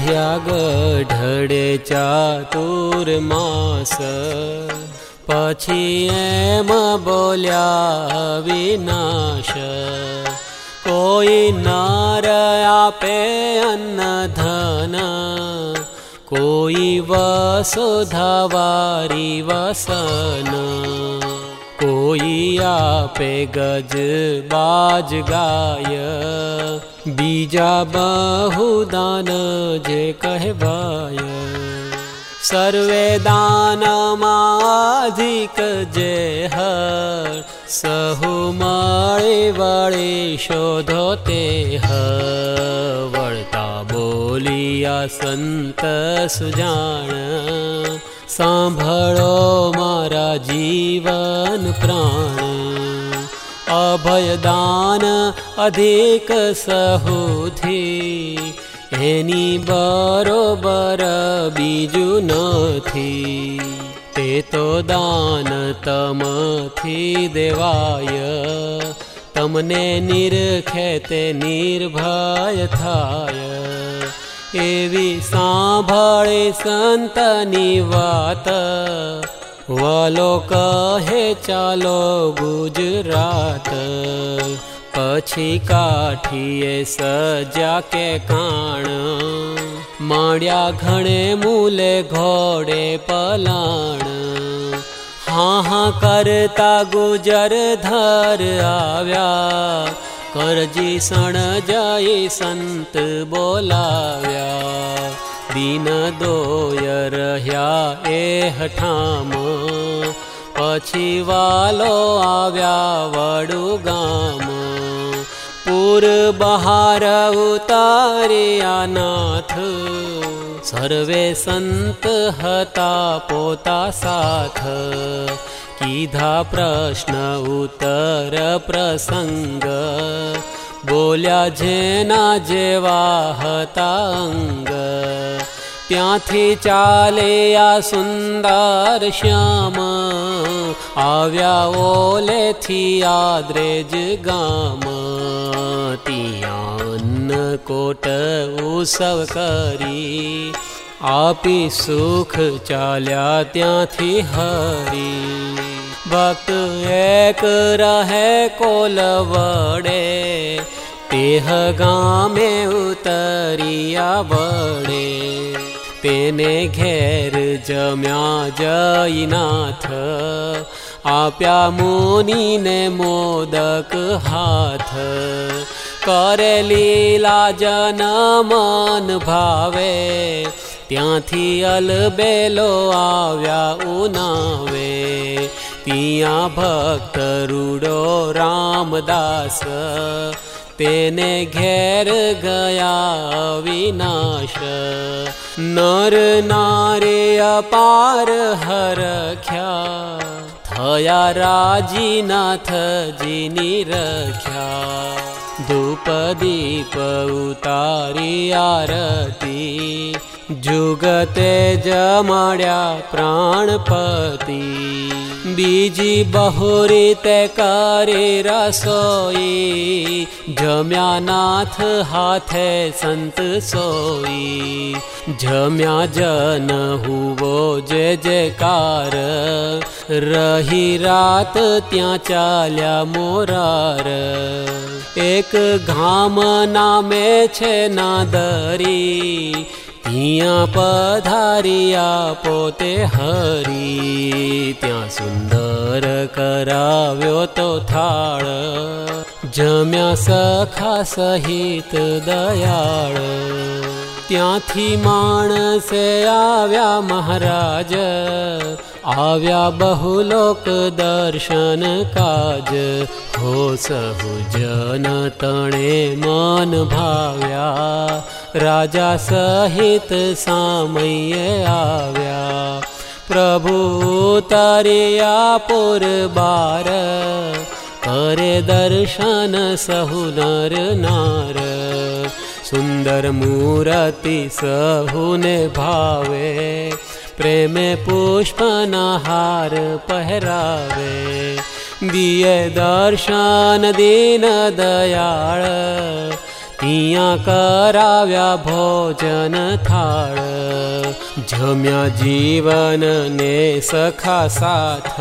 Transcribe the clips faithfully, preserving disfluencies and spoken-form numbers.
રહ્યા ગઢડે ચાતુર્માસ, પછી એમ બોલ્યા વિનાશ. કોઈ નર આપે અન્ન ધન, કોઈ વસુધાવારી વસન, કોઈ આપે ગજ બાજ ગાય, બીજા બહુદાન જે કહેવાય. સર્વે દાનમાં અધિક જે હર, સહુ મળે વળે શોધો તે હર. વળતા બોલિયા સંત સુજાણ, સાંભળો મારા જીવન પ્રાણ. અભયદાન અધિક સહુથી, એની બરોબર બીજું નથી. તે તો દાન તમથી દેવાય, તમને નિરખે તે નિર્ભય થાય. એવી સાંભળે સંતની વાત, વલો કહે ચાલો ગુજરાત. પછી કાઠીએ સજા કે કાણ, માંડ્યા ઘણે મૂલે ઘોડે પલાણ. હા હા કરતા ગુજર ધર આવ્યા, કરજી સણ જઈ સંત બોલાવ્યા. દીન દોય રહ્યા એ હઠામ, પછી વાલો આવ્યા વડુ ગામ. પૂર બહાર ઉતાર્યા નાથ, સર્વે સંત હતા પોતા સાથ. કીધા પ્રશ્ન ઉત્તર પ્રસંગ, બોલ્યા જેના જેવા હતા અંગ. ત્યાંથી ચાલ્યા સુંદર શ્યામ, આવ્યા ઓલેથી આદ્રેજ ગામ. ત્યાં કોટ ઉત્સવ કરી, આપી સુખ ચાલ્યા ત્યાંથી હરી. ભક્ત એક રહે કોલવડે, તેહ ગામે ઉતરિયા વડે. તેને ઘેર જમ્યા જયનાથ, આપ્યા મુનિને મોદક હાથ. કરે લીલા જન મન ભાવે, ત્યાંથી અલબેલો આવ્યા ઉનાવે. ત્યાં ભક્ત રૂડો રામદાસ, તેને ઘેર ગયા વિનાશ. નર નારી અપાર હરખ્યા, થયા રાજીનાથજીની રખ્યા. ધૂપ દીપ ઉતારી આરતી, જુગતે જમાડ્યા પ્રાણપતિ. બીજી બહુરી તે કરી રસોઈ, જમ્યા નાથ હાથે સંત સોઈ. જમ્યા જન હુવો જે જયકાર, રહી રાત ત્યાં ચાલ્યા મોરાર. એક ગામ નામે છે નાદરી, ત્યાં પધાર્યા પોતે હરી. ત્યાં સુંદર કરાવ્યો તો થાળ, જમ્યા સખા સહિત દયાળ. ત્યાંથી માણસે આવ્યા મહારાજ, આવ્યા બહુલોક દર્શન કાજ. હો સહુ જન તણે મન ભાવ્યા, રાજા સહિત સામયે આવ્યા. પ્રભુ તારિયા પુર બાર, કરે દર્શન સહુ નર નાર. સુંદર મૂરતિ સહુને ભાવે, પ્રેમે પુષ્પના હાર પહેરાવે. દિયે દર્શન દીન દયાળ, ત્યાં કરાવ્યા ભોજન થાળ, જમ્યા જીવન ને સખા સાથ,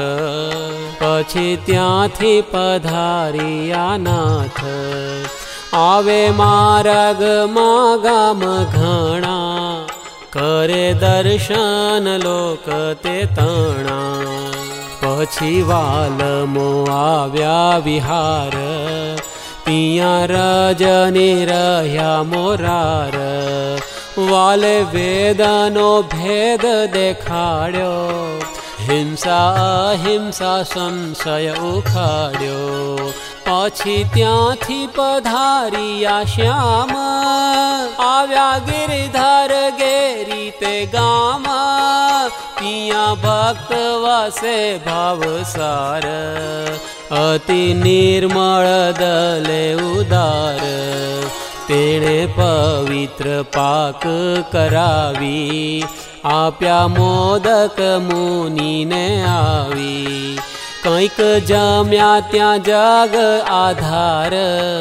પછી ત્યાંથી પધાર્યા નાથ. આવે માર્ગમાં ગામ ઘણા, કરે દર્શન લોક તે તણા. પછી વાલમો આવ્યા વિહાર, ત્યાં રજની રહ્યા મોરાર. વાલે વેદનો ભેદ દેખાડ્યો, હિંસા અહિંસા સંશય ઉખાડ્યો. પછી ત્યાંથી પધાર્યા શ્યામ, આવ્યા ગિરધર ગેરી તે ગામ. ત્યાં ભક્ત વસે ભાવસાર, અતિ નિર્મળ દલે ઉદાર. તેણે પવિત્ર પાક કરાવી, આપ્યા મોદક મુનિને આવી. કંઈક જમ્યા ત્યાં જગ આધાર,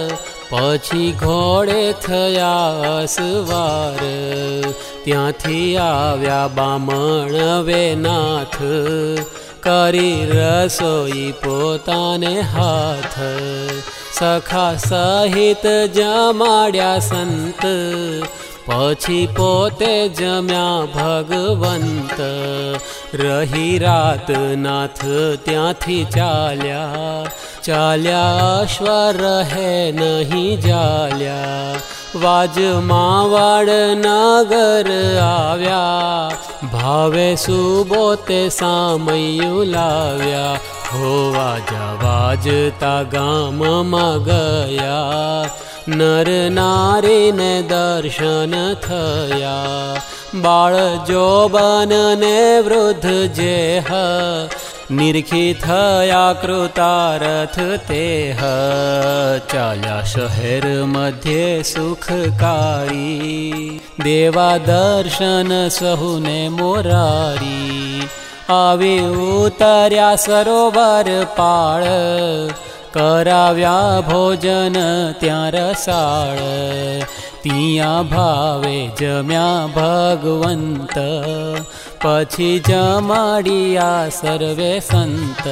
પછી ઘોડે થયા અસવાર. ત્યાંથી આવ્યા બામણ વેનાથ, કરી રસોઈ પોતાને હાથ. સખા સહિત જમાડ્યા સંત, પછી પોતે જમ્યા ભગવંત. રહી રાત નાથ ત્યાંથી ચાલ્યા, ચાલ્યા અશ્વ રહે નહીં ચાલ્યા. વાજમાં વડનગર આવ્યા, ભાવે સુબોતે સામયું લાવ્યા. હોવા જવાજતા ગામમાં ગયા, નર નારીને દર્શન થયા. બાળ જોબન ને વૃદ્ધ જેહ, નિરખી થયા કૃતારથ તેહ. ચાલ્યા શહેર મધ્યે સુખકારી, દેવા દર્શન સહુને મોરારી. આવી ઉતર્યા સરોવર પાળ, કરાવ્યા ભોજન ત્યાં રસાળ. ત્યાં ભાવે જમ્યા ભગવંત, પછી જમાડ્યા સર્વે સંત.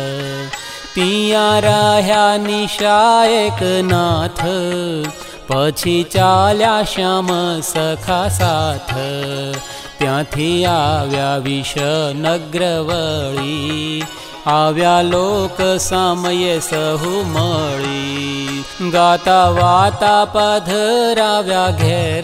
ત્યાં રહ્યા નિશાયક નાથ, પછી ચાલ્યા શ્યામ સખા સાથ. ત્યાંથી આવ્યા વિષનગ્ર વળી, આવ્યા લોક સમયે સહુ મળી. ગાતા વાતા પધરાવ્યા ઘેર,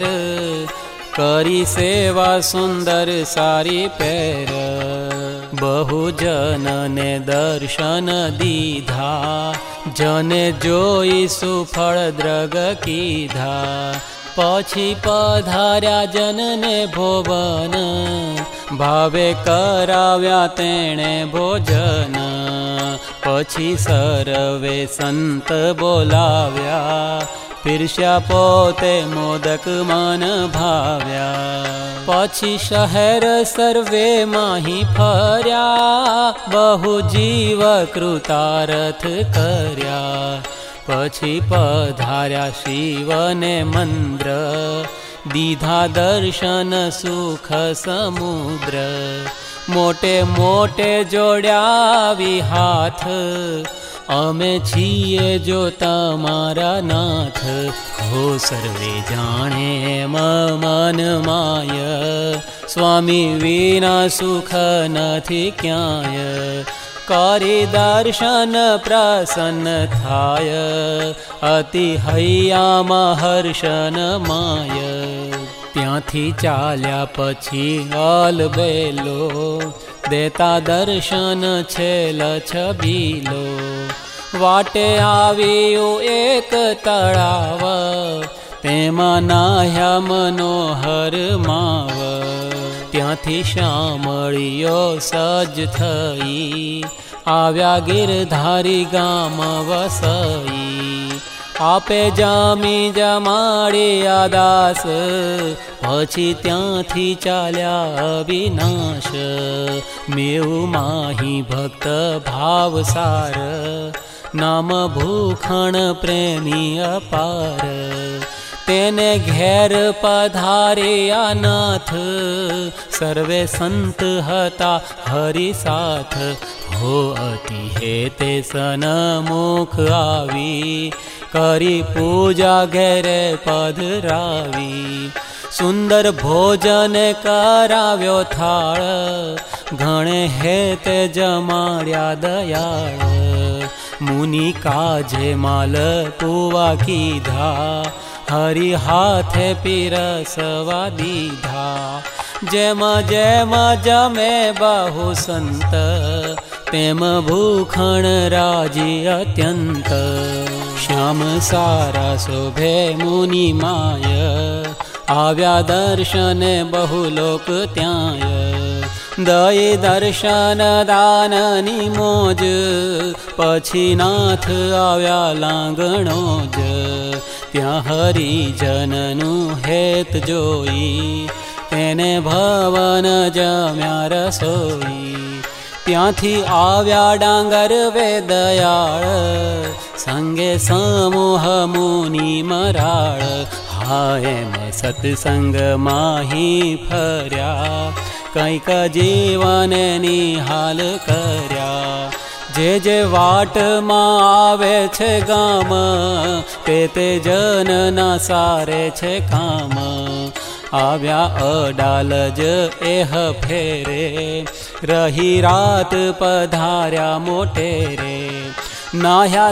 કરી સેવા સુંદર સારી પેર. બહુ જનને દર્શન દીધા, જને જોઈ સુફળ દ્રગ કીધા. પછી પધાર્યા જનને ભોવન, ભાવે કરાવ્યા તેણે ભોજન. પછી સર્વે સંત બોલાવ્યા, પીરસ્યા પોતે મોદક મન ભાવ્યા. પછી શહેર સર્વે માહી ફર્યા, બહુ જીવ કૃતારથ કર્યા. પછી પધાર્યા શિવને મંદ્ર, દીધા દર્શન સુખ સમુદ્ર. મોટે મોટે જોડ્યા હાથ, અમે છીએ જો તમારા નાથ. હો સર્વે જાણે મન માય, સ્વામી વિના સુખ નથી ક્યાંય. કરી દર્શન પ્રસન્ન થાય, અતિ હૈયામાં હર્ષન માય. ત્યાંથી ચાલ્યા પછી અલબેલો, દેતા દર્શન છેલ છબીલો. વાટે આવ્યું એક તળાવ, તેમાં નાહ્યા મનોહર માવ. ત્યાંથી શામળીઓ સજ થઈ, આવ્યા ગિરધારી ગામ વસઈ. આપે જામી જમાડ્યા દાસ, પછી ત્યાંથી ચાલ્યા અવિનાશ. મેવું માહી ભક્ત ભાવસાર, નામ ભૂખણ પ્રેમી અપાર. તેને ઘેર પધાર્યા નાથ, સર્વે સંત હતા હરિ સાથ. હો અતિ હેતે સન્મુખ આવી, કરી પૂજા ઘેરે પધરાવી. સુંદર ભોજન કરાવ્યો થાળ, ઘણે હેતે જમાડ્યા દયાળ. મુનિ કાજે માલ પુવા કીધા, હરિ હાથે પીરસવા દીધા. જેમ જેમ જમે બહુ સંત, તેમ ભૂખણ રાજી અત્યંત. શ્યામ સારા શોભે મુનિ માય, આવ્યા દર્શને બહુ લોક ત્યાંય. દયે દર્શન દાનની મોજ, પછી નાથ આવ્યા લાંગણો જ. ત્યાં હરિજનનું હેત જોઈ, તેને ભવન જમ્યા રસોઈ. ત્યાંથી આવ્યા ડાંગર વેદયાળ, સંગે સમૂહ મુનિ મરાળ. હા એમ સત્સંગ માહી ફર્યા, કંઈક જીવને નિહાલ કર્યા. જે જે વાટમાં આવે છે ગામ, તે તે જનના સારે છે કામ. આવ્યા અડાલજ એહ ફેરે, રહી રાત પધાર્યા મોટેરે. નાહ્યા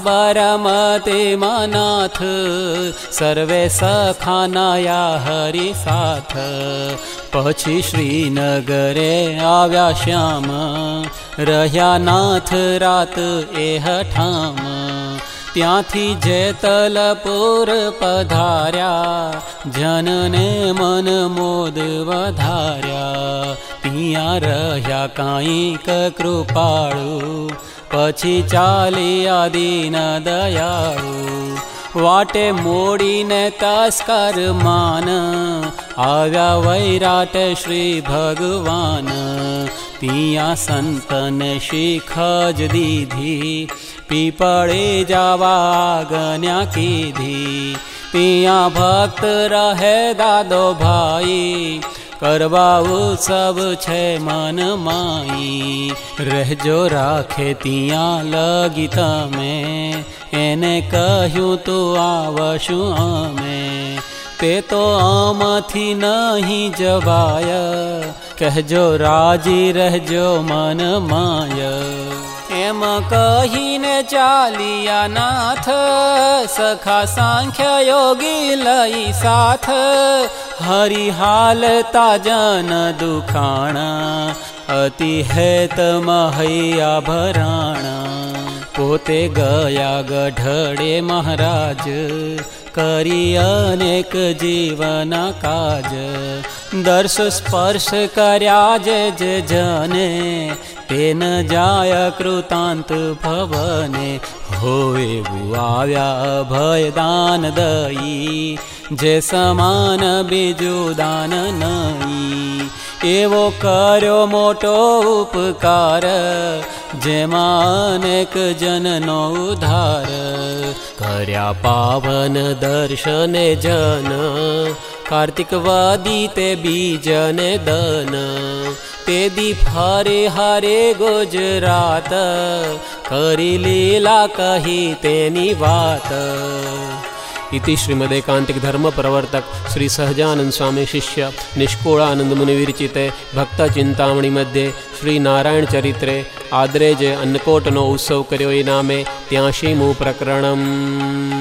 સાબરમતીમાં નાથ, સર્વે સખા નાયા હરિ સાથ. પછી શ્રીનગરે આવ્યા શ્યામ, રહ્યા નાથ રાત એહ ઠામ. ત્યાંથી જેતલપુર પધાર્યા, જનને મન મોદ વધાર્યા. ત્યાં રહ્યા કાંઈક કૃપાળુ, પછી ચાલ્યા દીન દયાળુ. વાટે મોડીને તસ્કર માન, આવ્યા વૈરાટ શ્રી ભગવાન. ત્યાં સંતને શીખ જ દીધી, પીપળે જવા આજ્ઞા કીધી. ત્યાં ભક્ત રહે દાદો ભાઈ, કરવા ઉત્સવ છે મન માઈ. રહેજો રાખે ત્યાં લગી તમે, એને કહ્યું તું આવશું અમે. તે તો આમાંથી નહીં જવાય, કહેજો રાજી રહેજો મન માય. એમ કહીને ચાલ્યા નાથ, સખા સાંખ્ય યોગી લઈ સાથ. હરિ હાલતા જન દુખાણા, અતિ હેત મહૈયા ભરાણા. પોતે ગયા ગઢડે મહારાજ, કરી અનેક જીવના કાજ. દર્શ સ્પર્શ કર્યા જે જે જને, તેન જાય કૃતાંત ભવને. હો એવું આવ્યા ભયદાન દઈ, જે સમાન બીજું દાન નહીં. એવો કર્યો મોટો ઉપકાર, જેમાં અનેક જનનો ઉદ્ધાર. કર્યા પાવન દર્શને જન, કાર્તિક વાદી તે બીજને દન. તે દી ફરે હરે ગુજરાત, કરી લીલા કહી તેની વાત. इति श्रीमदेकांतिक धर्म प्रवर्तक श्री सहजानंद स्वामी शिष्य निष्कुळानंद मुनि विरचिते भक्त चिंतामणि मध्ये श्री नारायण चरित्रे आदरे जे अन्नकोटनो उत्सव कर्यो ए नामे त्याशीमु प्रकरणम्।